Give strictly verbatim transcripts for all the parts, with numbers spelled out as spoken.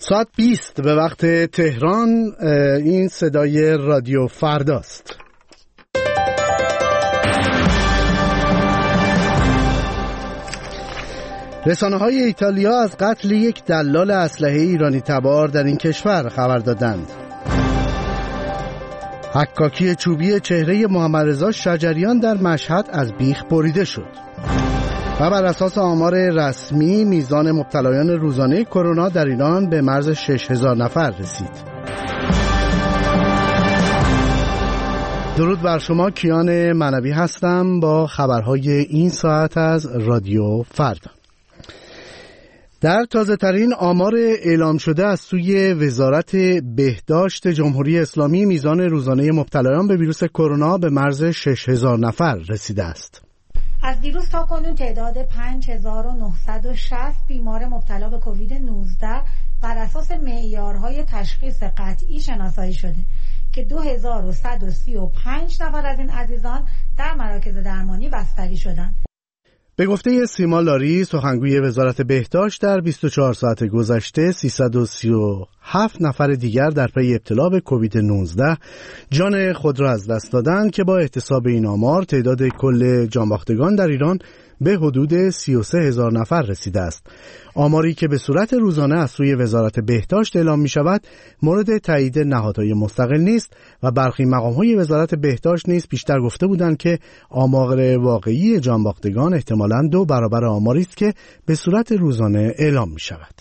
ساعت بیست به وقت تهران. این صدای رادیو فرداست. رسانه‌های ایتالیا از قتل یک دلال اسلحه ایرانی تبار در این کشور خبر دادند. حکاکی چوبی چهره محمدرضا شجریان در مشهد از بیخ بریده شد و بر اساس آمار رسمی میزان مبتلایان روزانه کرونا در ایران به مرز شش هزار نفر رسید. درود بر شما، کیان منوی هستم با خبرهای این ساعت از رادیو فردا. در تازه ترین آمار اعلام شده از سوی وزارت بهداشت جمهوری اسلامی میزان روزانه مبتلایان به ویروس کرونا به مرز شش هزار نفر رسیده است. از دیروز تا کنون تعداد پنج هزار و نهصد و شصت بیمار مبتلا به کووید نوزده بر اساس معیارهای تشخیص قطعی شناسایی شده که دو هزار و صد و سی و پنج نفر از این عزیزان در مراکز درمانی بستری شدند. به گفته سیما لاری، سخنگوی وزارت بهداشت، در بیست و چهار ساعت گذشته سیصد و سی و هفت نفر دیگر در پی ابتلا به کووید نوزده جان خود را از دست دادند که با احتساب این آمار تعداد کل جانباختگان در ایران به حدود سی و سه هزار نفر رسیده است. آماری که به صورت روزانه از سوی وزارت بهداشت اعلام می شود مورد تایید نهادهای مستقل نیست و برخی مقام‌های وزارت بهداشت نیز پیشتر گفته بودند که آمار واقعی جانباختگان احتمالاً دو برابر آماری است که به صورت روزانه اعلام می شود.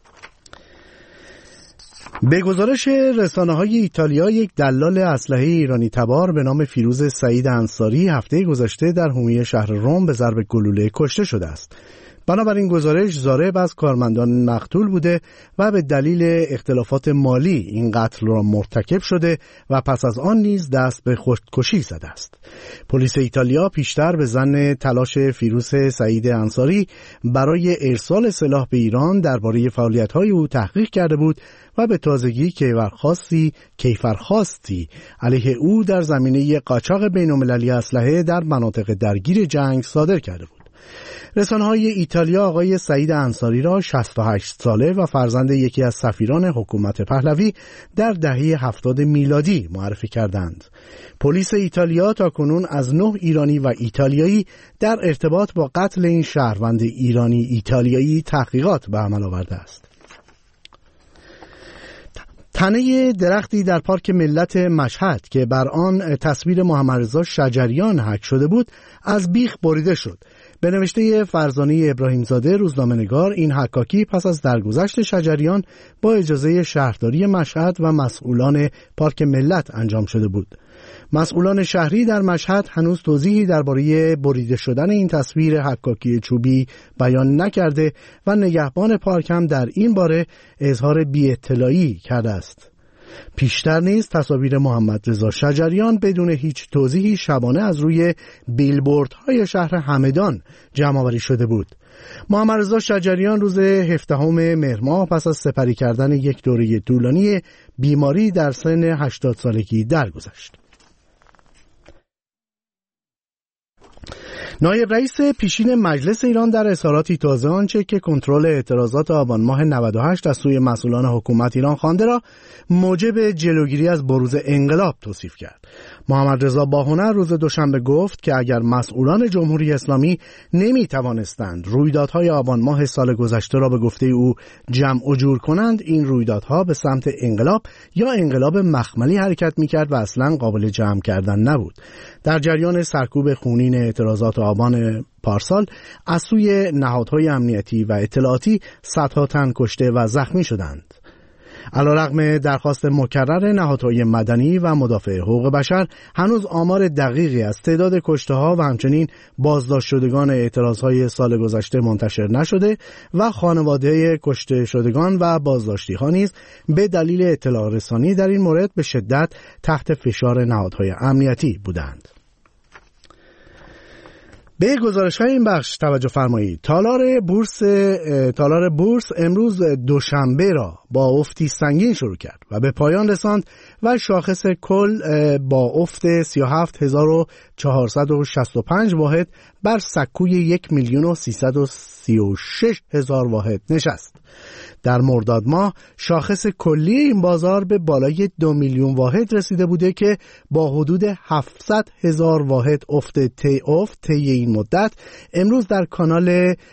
به گزارش رسانه‌های ایتالیا، یک دلال اسلحه ایرانی تبار به نام فیروز سعید انصاری هفته گذشته در حومه شهر رم به ضرب گلوله کشته شده است. بنابراین گزارش ضارب از کارمندان مقتول بوده و به دلیل اختلافات مالی این قتل را مرتکب شده و پس از آن نیز دست به خودکشی زده است. پلیس ایتالیا پیشتر به ظن تلاش فیروز سعید انصاری برای ارسال سلاح به ایران درباره فعالیت‌های او تحقیق کرده بود و به تازگی کیفرخواستی کیفرخواستی علیه او در زمینه قاچاق بین‌المللی اسلحه در مناطق درگیر جنگ صادر کرده بود. رسانه‌های ایتالیا آقای سعید انصاری را شصت و هشت ساله و فرزند یکی از سفیران حکومت پهلوی در دهه هفتاد میلادی معرفی کردند. پلیس ایتالیا تاکنون از نه ایرانی و ایتالیایی در ارتباط با قتل این شهروند ایرانی ایتالیایی تحقیقات به عمل آورده است. تنه درختی در پارک ملت مشهد که بر آن تصویر محمدرضا شجریان حک شده بود از بیخ بریده شد. به نوشته فرزانه ابراهیمزاده روزنامه‌نگار، این حکاکی پس از درگذشت شجریان با اجازه شهرداری مشهد و مسئولان پارک ملت انجام شده بود. مسئولان شهری در مشهد هنوز توضیحی درباره بریده شدن این تصویر حکاکی چوبی بیان نکرده و نگهبان پارک هم در این باره اظهار بی‌اطلاعی کرده است. پیشتر نیز تصاویر محمدرضا شجریان بدون هیچ توضیحی شبانه از روی بیلبوردهای شهر همدان جمع‌آوری شده بود. محمدرضا شجریان روز هفدهم مهر ماه پس از سپری کردن یک دوره طولانی بیماری در سن هشتاد سالگی درگذشت. نایب رئیس پیشین مجلس ایران در اظهاراتی تازه آنچه که کنترل اعتراضات آبان ماه نود و هشت از سوی مسئولان حکومت ایران خوانده را موجب جلوگیری از بروز انقلاب توصیف کرد. محمدرضا باهنر روز دوشنبه گفت که اگر مسئولان جمهوری اسلامی نمی توانستند رویدادهای آبان ماه سال گذشته را به گفته او جمع و جور کنند، این رویدادها به سمت انقلاب یا انقلاب مخملی حرکت می کرد و اصلا قابل جمع کردن نبود. در جریان سرکوب خونین اعتراضات آبان پارسال از سوی نهادهای امنیتی و اطلاعاتی صدها تن کشته و زخمی شدند. علیرغم درخواست مکرر نهادهای مدنی و مدافع حقوق بشر، هنوز آمار دقیقی از تعداد کشته‌ها و همچنین بازداشت شدگان اعتراضهای سال گذشته منتشر نشده و خانواده کشته شدگان و بازداشتی‌ها نیز به دلیل اطلاع رسانی در این مورد به شدت تحت فشار نهادهای امنیتی بودند. به گزارش‌های این بخش توجه فرمایید. تالار بورس تالار بورس امروز دوشنبه را با افتی سنگین شروع کرد و به پایان رساند و شاخص کل با افت سی و هفت هزار و چهارصد و شصت و پنج واحد بر سکوی یک میلیون و سیصد و سی و شش هزار واحد نشست. در مرداد ماه شاخص کلی این بازار به بالای دو میلیون واحد رسیده بوده که با حدود هفتصد هزار واحد افت طی افت طی این مدت امروز در کانال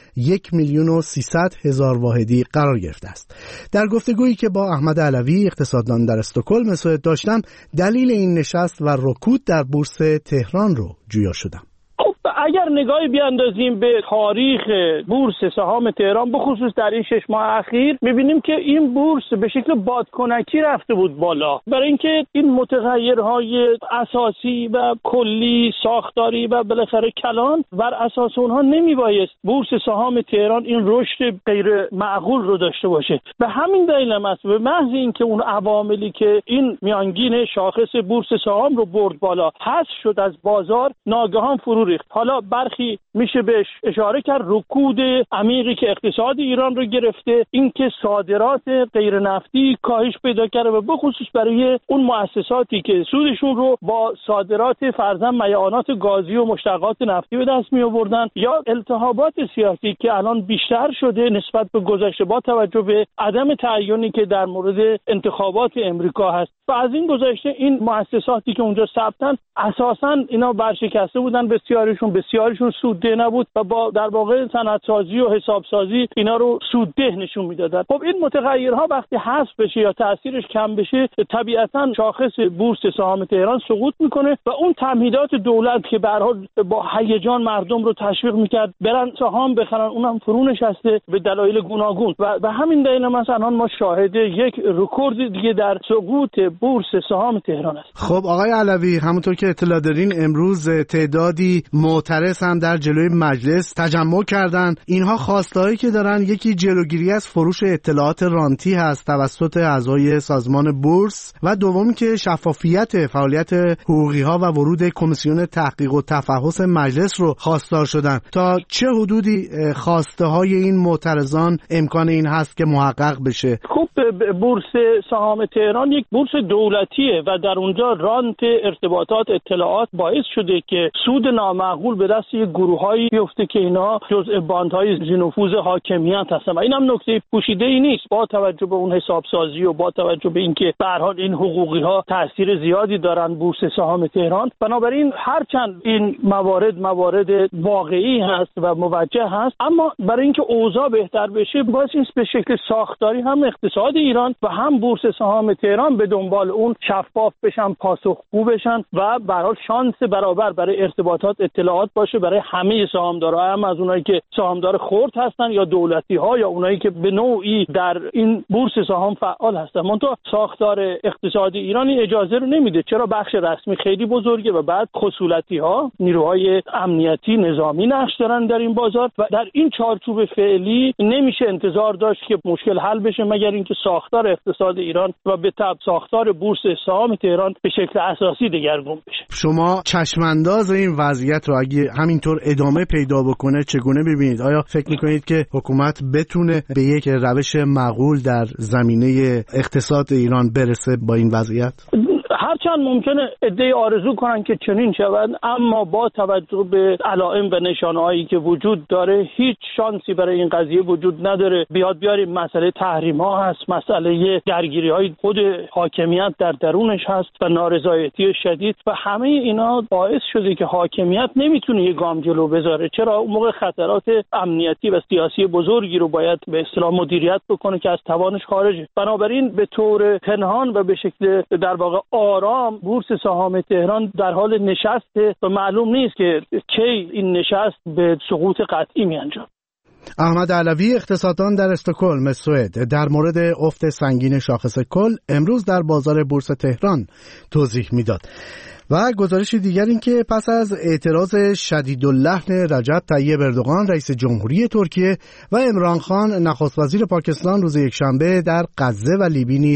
یک میلیون و سیصد هزار واحدی قرار گرفته است. در گفتگویی که با احمد علوی اقتصاددان در استکهلم سوئد داشتم دلیل این نشست و رکود در بورس تهران رو جویا شدم. اگر نگاهی بیاندازیم به تاریخ بورس سهام تهران به خصوص در این شش ماه اخیر می‌بینیم که این بورس به شکل بادکنکی رفته بود بالا، برای اینکه این متغیرهای اساسی و کلی ساختاری و بالاخره کلان بر اساس اونها نمیبایست بورس سهام تهران این رشد غیر معقول رو داشته باشه. به همین دلیل هم است به محض اینکه اون عواملی که این میانگین شاخص بورس سهام رو برد بالا حذف شد از بازار، ناگهان فرو ریخت. حالا برخی میشه بهش اشاره کرد رکود عمیقی که اقتصاد ایران رو گرفته، اینکه صادرات غیر نفتی کاهش پیدا کرده و به خصوص برای اون مؤسساتی که سودشون رو با صادرات فرضاً میعانات گازی و مشتقات نفتی به دست می آوردن، یا التهابات سیاسی که الان بیشتر شده نسبت به گذشته با توجه به عدم تعیینی که در مورد انتخابات امریکا هست. و از این گذشته این مؤسساتی که اونجا ثبتن اساساً اینا برشکسته بودن، بسیاریشون بسیاریشون سودده نبود و با در واقع صنعت‌سازی و حسابسازی اینا رو سودده نشون میدادن. خب این متغیرها وقتی حذف بشه یا تاثیرش کم بشه طبیعتاً شاخص بورس سهام تهران سقوط میکنه و اون تمهیدات دولت که به هر حال با هیجان مردم رو تشویق میکرد برن سهام بخرن اونم فرو نشسته به دلایل گوناگون و به همین دلیل مثلا ما شاهد یک رکورد دیگه در سقوط بورس سهام تهران است. خب آقای علوی، همونطور که اطلاع دارین امروز تعدادی معترض هم در جلوی مجلس تجمع کردن. اینها خواستهایی که دارن یکی جلوگیری از فروش اطلاعات رانتی هست توسط اعضای سازمان بورس و دوم که شفافیت فعالیت حقوقی ها و ورود کمیسیون تحقیق و تفحص مجلس رو خواستار شدن. تا چه حدودی خواسته های این معترضان امکان این هست که محقق بشه؟ خب بورس سهام تهران یک بورس دولتیه و در اونجا رانت ارتباطات اطلاعات باعث شده که سود نامعقول به دست یک گروه‌هایی بیفته که اینا جزء باندهای ذی‌نفوذ حاکمیت هستن و این هم نکته پوشیده‌ای نیست با توجه به اون حسابسازی و با توجه به اینکه به هر حال این حقوقی‌ها تاثیر زیادی دارن بورس سهام تهران. بنابراین هرچند این موارد موارد واقعی هست و موجه هست، اما برای اینکه اوضاع بهتر بشه باید این به شکل ساختاری هم اقتصاد ایران و هم بورس سهام تهران به دنبال اون شفاف بشن، پاسخگو بشن و به هر حال شانس برابر برای ارتباطات اطلاعات باشه برای همه سهامدارها، هم از اونایی که سهامدار خرد هستن یا دولتی ها یا اونایی که به نوعی در این بورس سهام فعال هستن. منتها ساختار اقتصادی ایرانی اجازه رو نمیده، چرا بخش رسمی خیلی بزرگه و بعد خصولتی ها نیروهای امنیتی نظامی نقش دارن در این بازار و در این چارچوب فعلی نمیشه انتظار داشت که مشکل حل بشه مگر اینکه ساختار اقتصاد ایران و به تبع ساختار بورس سهام تهران به شکل اساسی دگرگون بشه. شما چشمانداز این وضعیت رو اگه همینطور ادامه پیدا بکنه چگونه ببینید؟ آیا فکر میکنید که حکومت بتونه به یک روش معقول در زمینه اقتصاد ایران برسه با این وضعیت؟ هرچند ممکنه عده‌ای آرزو کنن که چنین شود، اما با توجه به علائم و نشانه‌هایی که وجود داره هیچ شانسی برای این قضیه وجود نداره. بیاد بیاریم مسئله تحریم‌ها هست، مسئله درگیری‌های خود حاکمیت در درونش هست و نارضایتی شدید و همه اینا باعث شده که حاکمیت نمیتونه یه گام جلو بذاره. چرا اون موقع خطرات امنیتی و سیاسی بزرگی رو باید به اصطلاح مدیریت بکنه که از توانش خارجه. بنابراین به طور پنهان و به شکل در واقع آرام بورس سهام تهران در حال نشسته و معلوم نیست که کی این نشست به سقوط قطعی می انجام. احمد علوی اقتصاددان در استکهلم سوئد در مورد افت سنگین شاخص کل امروز در بازار بورس تهران توضیح میداد. و گزارش دیگر این که پس از اعتراض شدیداللحن رجب طیب اردوغان رئیس جمهوری ترکیه و عمران خان نخست وزیر پاکستان روز یکشنبه در غزه و لیبی نیز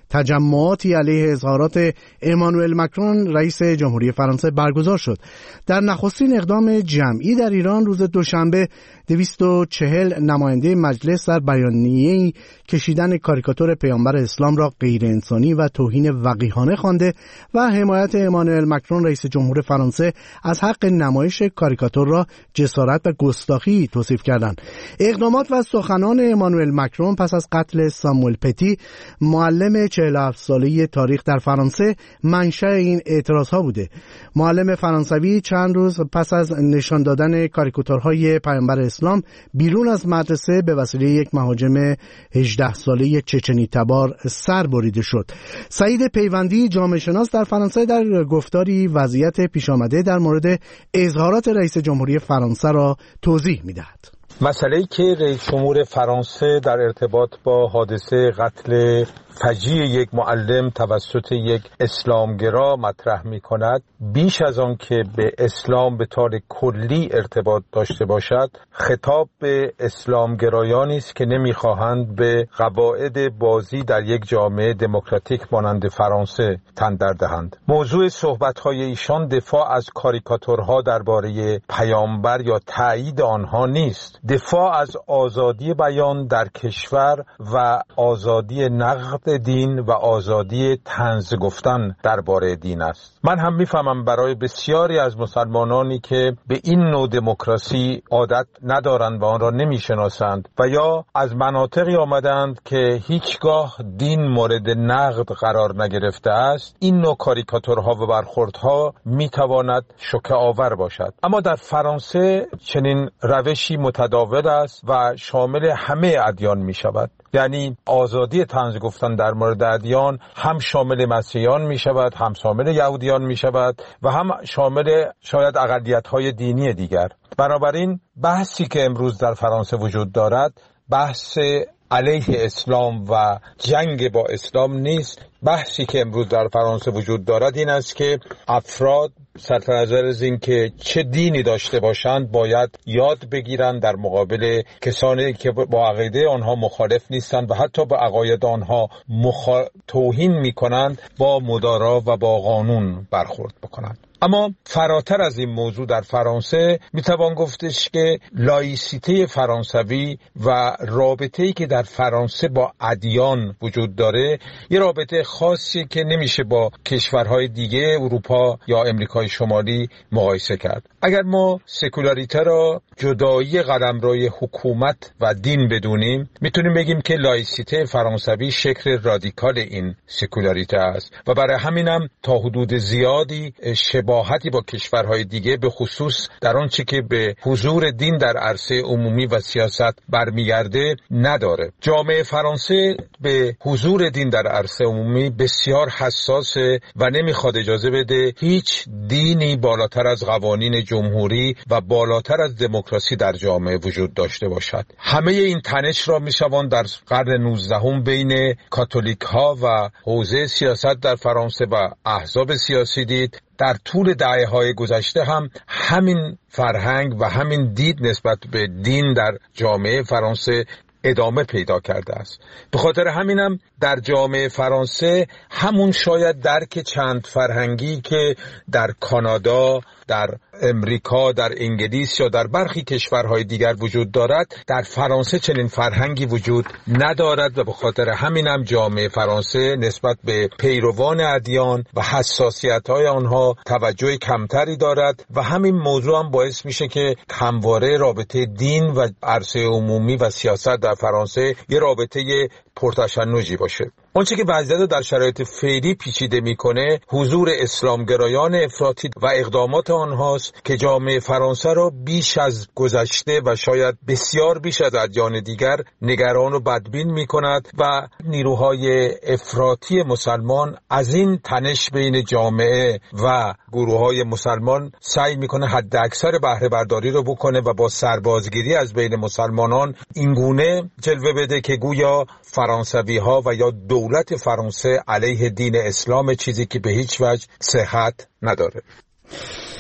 تجمعاتی علیه اظهارات امانوئل مکرون رئیس جمهوری فرانسه برگزار شد. در نخستین اقدام جمعی در ایران روز دوشنبه دویست و چهل نماینده مجلس در بیانیه‌ای کشیدن کاریکاتور پیامبر اسلام را غیر انسانی و توهین وقیحانه خوانده و حمایت امانوئل مکرون رئیس جمهور فرانسه از حق نمایش کاریکاتور را جسارت و گستاخی توصیف کردند. اقدامات و سخنان امانوئل مکرون پس از قتل ساموئل پتی معلم چهل و هفت ساله تاریخ در فرانسه منشأ این اعتراضها بوده. معلم فرانسوی چند روز پس از نشان دادن کاریکاتورهای پیامبر اسلام بیرون از مدرسه به وسیله یک مهاجم هجده ساله چچنی تبار سر بریده شد. سعید پیوندی جامعه شناس در فرانسه در گفتاری وضعیت پیش آمده در مورد اظهارات رئیس جمهوری فرانسه را توضیح می‌دهد. مسئله‌ای که رئیس جمهور فرانسه در ارتباط با حادثه قتل فجیع یک معلم توسط یک اسلامگرا مطرح می کند، بیش از آن که به اسلام به طور کلی ارتباط داشته باشد، خطاب به اسلامگرایانی است که نمی‌خواهند به قواعد بازی در یک جامعه دموکراتیک مانند فرانسه تن در دهند. موضوع صحبت‌های ایشان دفاع از کاریکاتورها درباره پیامبر یا تایید آنها نیست. دفاع از آزادی بیان در کشور و آزادی نقد دین و آزادی طنز گفتن درباره دین است. من هم میفهمم برای بسیاری از مسلمانانی که به این نوع دموکراسی عادت ندارند و آن را نمیشناسند و یا از مناطقی آمدند که هیچگاه دین مورد نقد قرار نگرفته است، این نوع کاریکاتورها و برخوردها میتواند شوکه آور باشد. اما در فرانسه چنین روشی متداول است و شامل همه ادیان می شود. یعنی آزادی طنز گفتن در مورد ادیان هم شامل مسیحیان می شود، هم شامل یهودیان می شود و هم شامل شاید اقلیت‌های دینی دیگر. بنابراین بحثی که امروز در فرانسه وجود دارد بحث علیه اسلام و جنگ با اسلام نیست. بحثی که امروز در فرانسه وجود دارد این است که افراد صرف نظر از این که چه دینی داشته باشند باید یاد بگیرند در مقابل کسانی که با عقیده آنها مخالف نیستند و حتی با عقاید آنها مخا... توهین می‌کنند با مدارا و با قانون برخورد بکنند. اما فراتر از این موضوع در فرانسه میتوان گفتش که لایسیته فرانسوی و رابطه‌ای که در فرانسه با ادیان وجود داره یه رابطه خاصی که نمیشه با کشورهای دیگه اروپا یا امریکای شمالی مقایسه کرد. اگر ما سکولاریته را جدایی قلمرو حکومت و دین بدونیم، میتونیم بگیم که لایسیته فرانسوی شکل رادیکال این سکولاریته است و برای همینم تا حدود زیادی شباهتی با کشورهای دیگه به خصوص در آنچه که به حضور دین در عرصه عمومی و سیاست برمیگرده نداره. جامعه فرانسه به حضور دین در عرصه عمومی بسیار حساسه و نمیخواد اجازه بده هیچ دینی بالاتر از قوانین جمهوری و بالاتر از دموکراسی در جامعه وجود داشته باشد. همه این تنش را میشوان در قرن نوزدهم بین کاتولیک ها و حوزه سیاست در فرانسه و احزاب سیاسی دید. در طول دهه‌های گذشته هم همین فرهنگ و همین دید نسبت به دین در جامعه فرانسه ادامه پیدا کرده است. به خاطر همینم در جامعه فرانسه همون شاید درک چند فرهنگی که در کانادا، در امریکا، در انگلیس یا در برخی کشورهای دیگر وجود دارد، در فرانسه چنین فرهنگی وجود ندارد و به خاطر همینم جامعه فرانسه نسبت به پیروان ادیان و حساسیت‌های آنها توجه کمتری دارد و همین موضوع هم باعث میشه که همواره رابطه دین و عرصه عمومی و سیاست در فرانسه یه رابطه پرتشنجی باشه. آنچه که وضعیت در شرایط فعلی پیچیده میکنه حضور اسلامگرایان افراطی و اقدامات آنهاست که جامعه فرانسه را بیش از گذشته و شاید بسیار بیش از ادیان دیگر نگران و بدبین میکند و نیروهای افراطی مسلمان از این تنش بین جامعه و گروههای مسلمان سعی میکنه حد اکثر بهره برداری رو بکنه و با سربازگیری از بین مسلمانان اینگونه جلوه بده که گویا فرانسوی ها و یا دولت فرانسه علیه دین اسلام، چیزی که به هیچ وجه صحت نداره.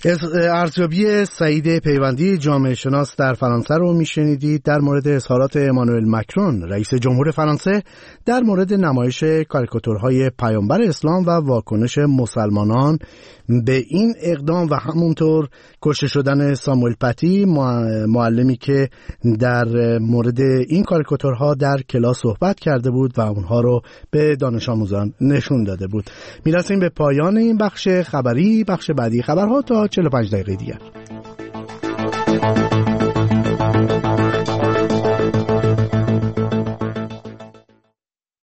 ارزیابی سعید پیوندی جامعه شناس در فرانسه رو میشنیدید در مورد اظهارات امانوئل مکرون رئیس جمهور فرانسه در مورد نمایش کاریکاتورهای پیامبر اسلام و واکنش مسلمانان به این اقدام و همونطور کشته شدن ساموئل پتی، معلمی که در مورد این کاریکاتورها در کلاس صحبت کرده بود و اونها رو به دانش آموزان نشون داده بود. میرسیم به پایان این بخش خبری. بخش بعدی خبرها تا چهل و پنج دقیقه دیگر.